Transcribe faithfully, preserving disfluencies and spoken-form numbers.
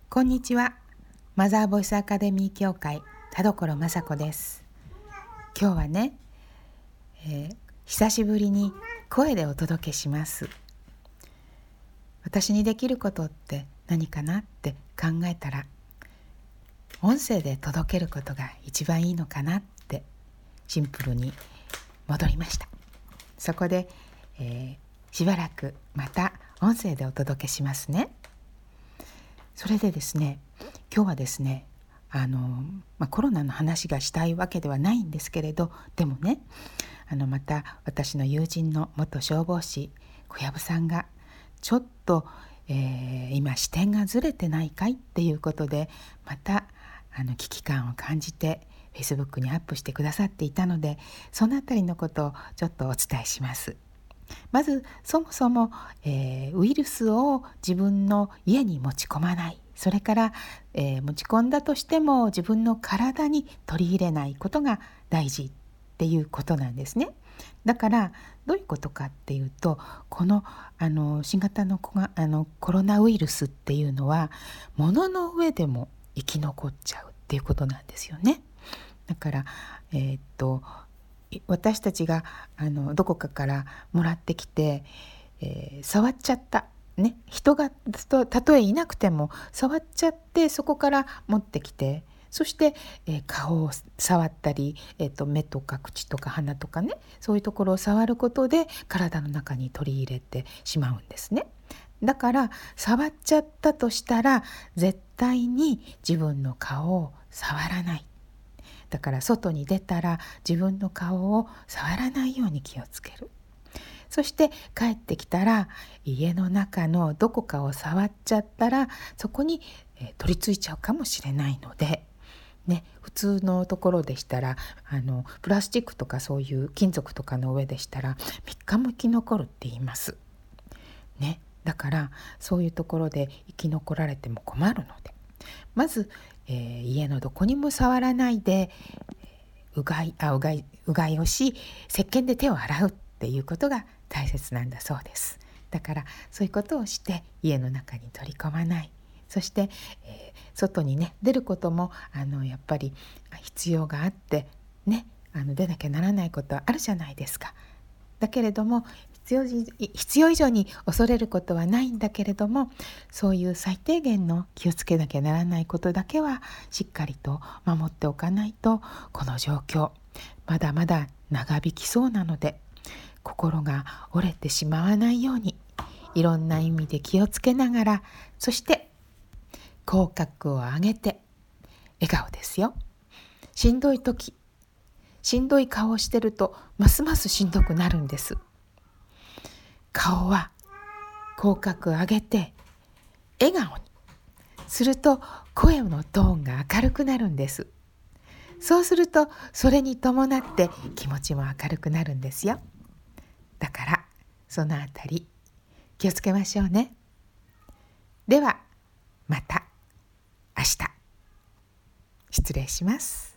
こんにちは。マザーボイスアカデミー協会田所雅子です。今日はね、えー、久しぶりに声でお届けします。私にできることって何かなって考えたら、音声で届けることが一番いいのかなってシンプルに戻りました。そこで、えー、しばらくまた音声でお届けしますね。それでですね、今日はですね、あの、まあ、コロナの話がしたいわけではないんですけれど、でもね、あのまた私の友人の元消防士小籔さんがちょっと、えー、今視点がずれてないかいっていうことで、またあの危機感を感じて Facebook にアップしてくださっていたので、そのあたりのことをちょっとお伝えします。まずそもそも、えー、ウイルスを自分の家に持ち込まない、それから、えー、持ち込んだとしても自分の体に取り入れないことが大事っていうことなんですね。だからどういうことかっていうと、この、あの新型のコがあのコロナウイルスっていうのは物の上でも生き残っちゃうっていうことなんですよね。だから、えー、っと私たちがあのどこかからもらってきて、えー、触っちゃった、ね、人がとたとえいなくても触っちゃって、そこから持ってきて、そして、えー、顔を触ったり、えー、と目とか口とか鼻とかね、そういうところを触ることで体の中に取り入れてしまうんですね。だから触っちゃったとしたら絶対に自分の顔を触らない。だから外に出たら自分の顔を触らないように気をつける。そして帰ってきたら家の中のどこかを触っちゃったらそこに、えー、取り付いちゃうかもしれないので、ね、普通のところでしたらあのプラスチックとかそういう金属とかの上でしたらみっかも生き残るって言います、ね、だからそういうところで生き残られても困るので、まず、えー、家のどこにも触らないでうがい、あ、うがい、うがいをし、石鹸で手を洗うっていうことが大切なんだそうです。だからそういうことをして家の中に取り込まない。そして、えー、外にね出ることもあのやっぱり必要があってね、あの出なきゃならないことはあるじゃないですか。だけれども必要、必要以上に恐れることはないんだけれども、そういう最低限の気をつけなきゃならないことだけはしっかりと守っておかないと、この状況まだまだ長引きそうなので、心が折れてしまわないようにいろんな意味で気をつけながら、そして口角を上げて笑顔ですよ。しんどい時、しんどい顔をしてるとますますしんどくなるんです。顔は口角上げて笑顔にすると声のトーンが明るくなるんです。そうするとそれに伴って気持ちも明るくなるんですよ。だからそのあたり気をつけましょうね。ではまた明日。失礼します。